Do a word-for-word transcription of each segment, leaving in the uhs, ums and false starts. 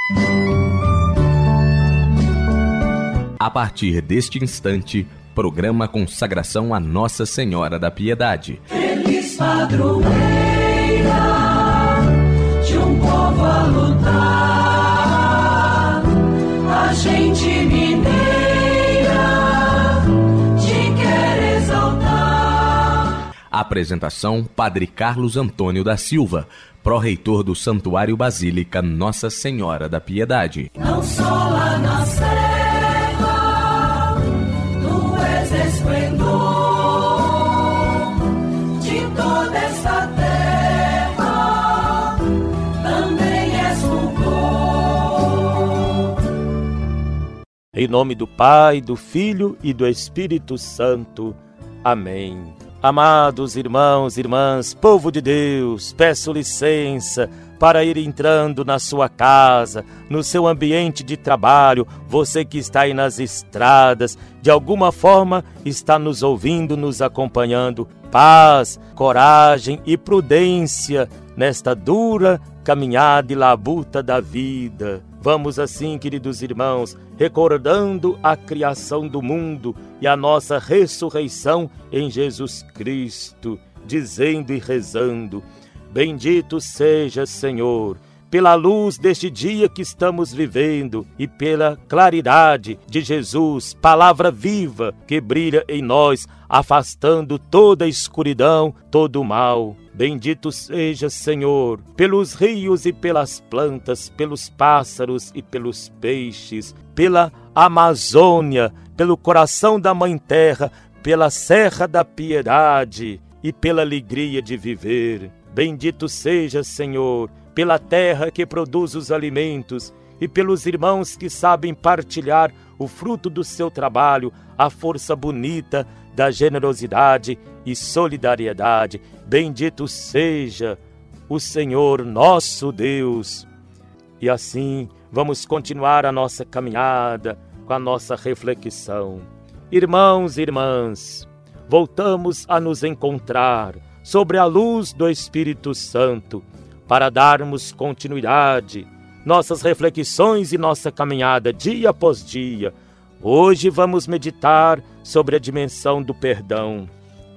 A partir deste instante, programa Consagração a Nossa Senhora da Piedade. Feliz padroeira de um povo a lutar, a gente mineira te quer exaltar. Apresentação: Padre Carlos Antônio da Silva, pró-reitor do Santuário Basílica Nossa Senhora da Piedade. Não só lá na serra, tu és esplendor de toda esta terra, também és fulgor. Em nome do Pai, do Filho e do Espírito Santo. Amém. Amados irmãos e irmãs, povo de Deus, peço licença para ir entrando na sua casa, no seu ambiente de trabalho, você que está aí nas estradas, de alguma forma está nos ouvindo, nos acompanhando. Paz, coragem e prudência nesta dura caminhada e labuta da vida. Vamos assim, queridos irmãos, recordando a criação do mundo e a nossa ressurreição em Jesus Cristo, dizendo e rezando: bendito seja, Senhor, pela luz deste dia que estamos vivendo e pela claridade de Jesus, palavra viva que brilha em nós, afastando toda a escuridão, todo o mal. Bendito seja, Senhor, pelos rios e pelas plantas, pelos pássaros e pelos peixes, pela Amazônia, pelo coração da Mãe Terra, pela Serra da Piedade e pela alegria de viver. Bendito seja, Senhor, pela terra que produz os alimentos e pelos irmãos que sabem partilhar o fruto do seu trabalho, a força bonita da generosidade e solidariedade. Bendito seja o Senhor nosso Deus. E assim vamos continuar a nossa caminhada com a nossa reflexão. Irmãos e irmãs, voltamos a nos encontrar sobre a luz do Espírito Santo para darmos continuidade nossas reflexões e nossa caminhada dia após dia. Hoje vamos meditar sobre a dimensão do perdão.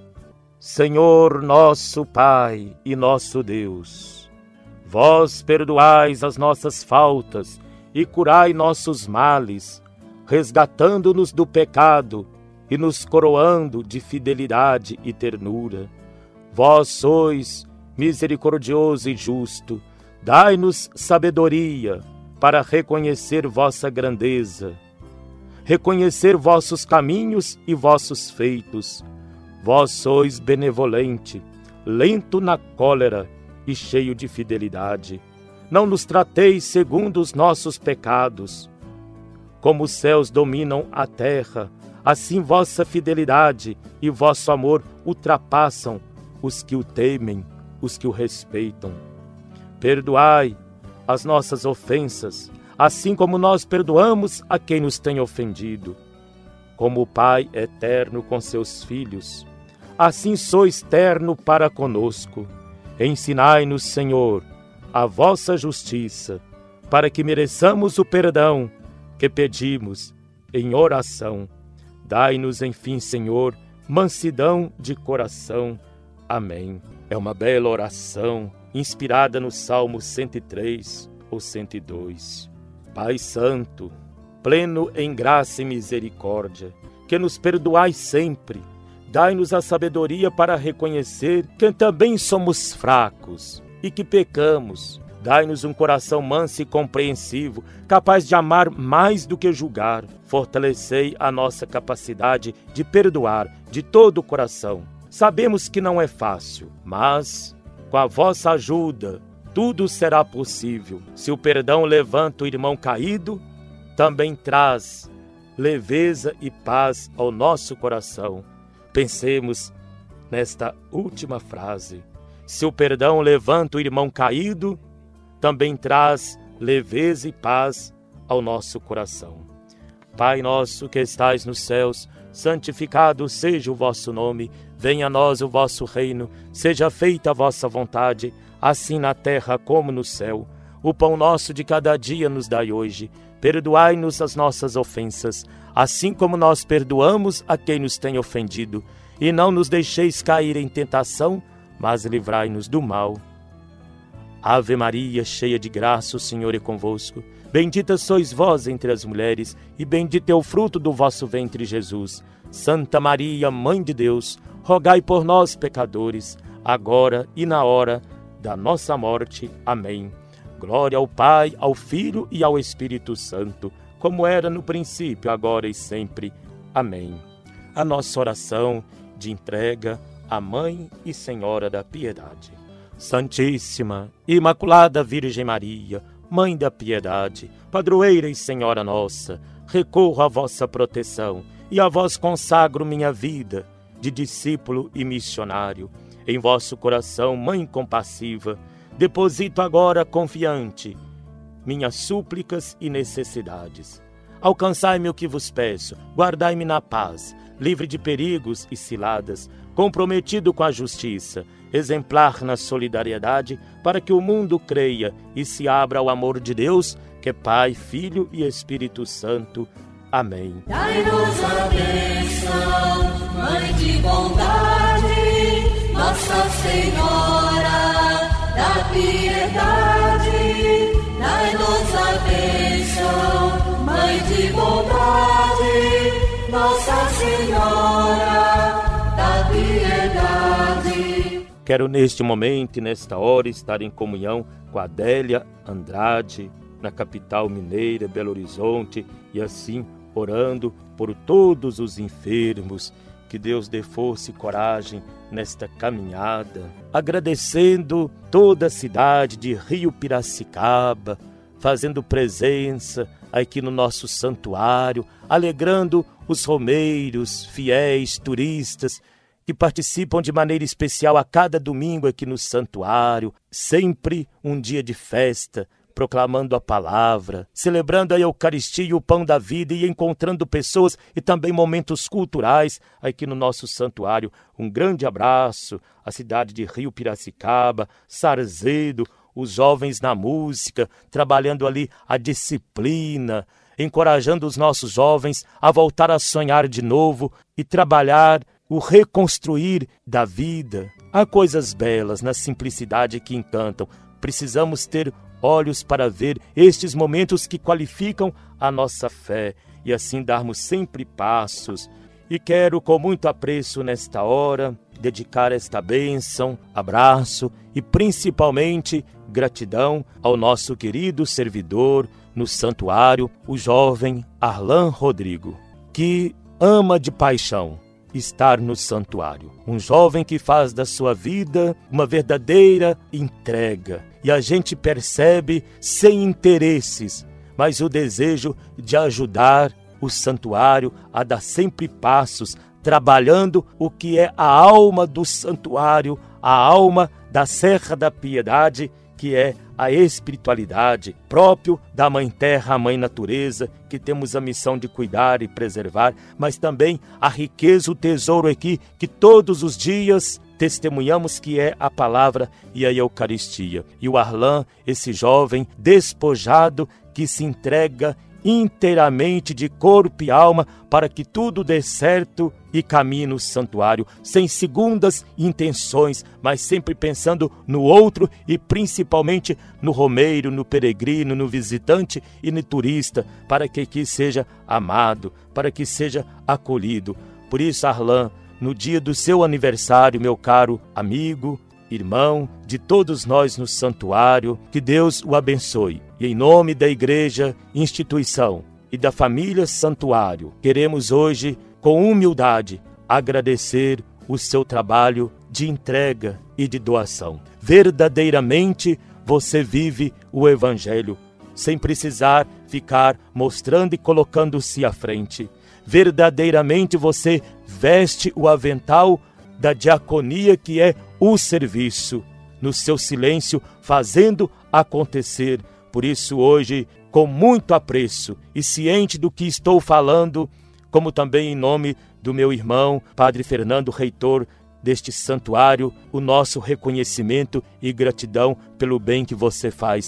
Senhor nosso Pai e nosso Deus, vós perdoais as nossas faltas e curai nossos males, resgatando-nos do pecado e nos coroando de fidelidade e ternura. Vós sois misericordioso e justo, dai-nos sabedoria para reconhecer vossa grandeza, reconhecer vossos caminhos e vossos feitos. Vós sois benevolente, lento na cólera e cheio de fidelidade. Não nos trateis segundo os nossos pecados. Como os céus dominam a terra, assim vossa fidelidade e vosso amor ultrapassam os que o temem, os que o respeitam. Perdoai as nossas ofensas, assim como nós perdoamos a quem nos tem ofendido. Como o Pai é terno com seus filhos, assim sois terno para conosco. Ensinai-nos, Senhor, a vossa justiça, para que mereçamos o perdão que pedimos em oração. Dai-nos, enfim, Senhor, mansidão de coração. Amém. É uma bela oração, inspirada no Salmo cento e três ou cento e dois. Pai Santo, pleno em graça e misericórdia, que nos perdoai sempre, dai-nos a sabedoria para reconhecer que também somos fracos e que pecamos. Dai-nos um coração manso e compreensivo, capaz de amar mais do que julgar. Fortalecei a nossa capacidade de perdoar de todo o coração. Sabemos que não é fácil, mas com a vossa ajuda tudo será possível. Se o perdão levanta o irmão caído, também traz leveza e paz ao nosso coração. Pensemos nesta última frase. Se o perdão levanta o irmão caído, também traz leveza e paz ao nosso coração. Pai nosso que estais nos céus, santificado seja o vosso nome, venha a nós o vosso reino, seja feita a vossa vontade, assim na terra como no céu. o pão nosso de cada dia nos dai hoje. Perdoai-nos as nossas ofensas, assim como nós perdoamos a quem nos tem ofendido. E não nos deixeis cair em tentação, mas livrai-nos do mal. Ave Maria, cheia de graça, o Senhor é convosco. Bendita sois vós entre as mulheres, e bendito é o fruto do vosso ventre, Jesus. Santa Maria, Mãe de Deus, rogai por nós, pecadores, agora e na hora da nossa morte. Amém. Glória ao Pai, ao Filho e ao Espírito Santo, como era no princípio, agora e sempre. Amém. A nossa oração de entrega à Mãe e Senhora da Piedade. Santíssima, Imaculada Virgem Maria, Mãe da Piedade, Padroeira e Senhora nossa, recorro à vossa proteção e a vós consagro minha vida de discípulo e missionário. Em vosso coração, Mãe compassiva, deposito agora confiante minhas súplicas e necessidades. Alcançai-me o que vos peço, guardai-me na paz, livre de perigos e ciladas, comprometido com a justiça, exemplar na solidariedade, para que o mundo creia e se abra ao amor de Deus, que é Pai, Filho e Espírito Santo. Amém. Dai-nos a bênção, Mãe de bondade, Nossa Senhora da Piedade. Dai-nos a bênção, Mãe de bondade, Nossa Senhora da Piedade. Quero neste momento e nesta hora estar em comunhão com a Adélia Andrade, na capital mineira, Belo Horizonte, e assim orando por todos os enfermos, que Deus dê força e coragem nesta caminhada, agradecendo toda a cidade de Rio Piracicaba, fazendo presença aqui no nosso santuário, alegrando os romeiros, fiéis, turistas, que participam de maneira especial a cada domingo aqui no santuário, sempre um dia de festa, proclamando a palavra, celebrando a Eucaristia e o pão da vida e encontrando pessoas e também momentos culturais aqui no nosso santuário. Um grande abraço à cidade de Rio Piracicaba, Sarzedo, os jovens na música, trabalhando ali a disciplina, encorajando os nossos jovens a voltar a sonhar de novo e trabalhar o reconstruir da vida. Há coisas belas na simplicidade que encantam. Precisamos ter olhos para ver estes momentos que qualificam a nossa fé e assim darmos sempre passos. E quero com muito apreço nesta hora dedicar esta bênção, abraço e principalmente gratidão ao nosso querido servidor no santuário, o jovem Arlan Rodrigo, que ama de paixão estar no santuário. Um jovem que faz da sua vida uma verdadeira entrega. E a gente percebe, sem interesses, mas o desejo de ajudar o santuário a dar sempre passos, trabalhando o que é a alma do santuário, a alma da Serra da Piedade, que é a espiritualidade próprio da Mãe Terra, a Mãe Natureza, que temos a missão de cuidar e preservar, mas também a riqueza, o tesouro aqui, que todos os dias testemunhamos, que é a palavra e a Eucaristia. E o Arlan, esse jovem despojado que se entrega inteiramente de corpo e alma para que tudo dê certo e caminhe no santuário, sem segundas intenções, mas sempre pensando no outro e principalmente no romeiro, no peregrino, no visitante e no turista, para que aqui seja amado, para que seja acolhido. Por isso, Arlan, no dia do seu aniversário, meu caro amigo, irmão de todos nós no santuário, que Deus o abençoe. E em nome da Igreja, instituição e da família santuário, queremos hoje, com humildade, agradecer o seu trabalho de entrega e de doação. Verdadeiramente, você vive o Evangelho, sem precisar ficar mostrando e colocando-se à frente. Verdadeiramente, você veste o avental da diaconia, que é o serviço, no seu silêncio, fazendo acontecer. Por isso hoje, com muito apreço e ciente do que estou falando, como também em nome do meu irmão, Padre Fernando, reitor deste santuário, o nosso reconhecimento e gratidão pelo bem que você faz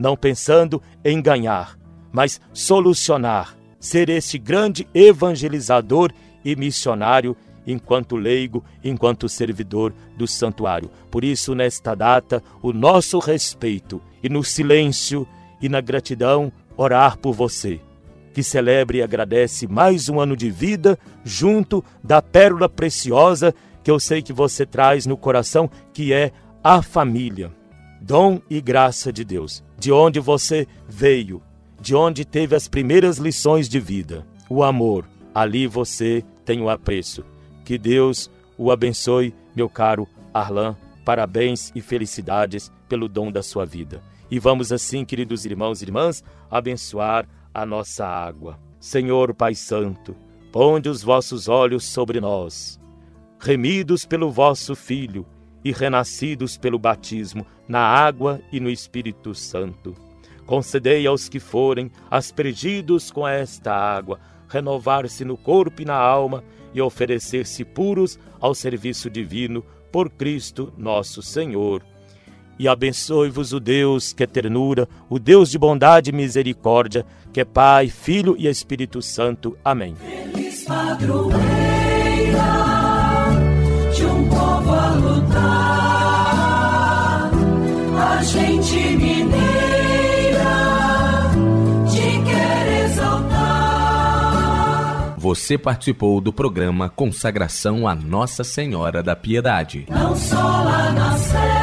não pensando em ganhar, mas solucionar, ser esse grande evangelizador e missionário enquanto leigo, enquanto servidor do santuário. Por isso, nesta data, o nosso respeito e no silêncio e na gratidão, orar por você, que celebra e agradece mais um ano de vida junto da pérola preciosa que eu sei que você traz no coração, que é a família. Dom e graça de Deus, de onde você veio, de onde teve as primeiras lições de vida, o amor, ali você tem o apreço. Que Deus o abençoe, meu caro Arlan, parabéns e felicidades pelo dom da sua vida. E vamos assim, queridos irmãos e irmãs, abençoar a nossa água. Senhor Pai Santo, ponde os vossos olhos sobre nós, remidos pelo vosso Filho e renascidos pelo batismo na água e no Espírito Santo. Concedei aos que forem aspergidos com esta água, renovar-se no corpo e na alma e oferecer-se puros ao serviço divino por Cristo nosso Senhor. E abençoe-vos o Deus que é ternura, o Deus de bondade e misericórdia, que é Pai, Filho e Espírito Santo. Amém. Feliz padroeira de um povo a lutar, a gente mineira te quer exaltar. Você participou do programa Consagração a Nossa Senhora da Piedade. Não só lá na Sé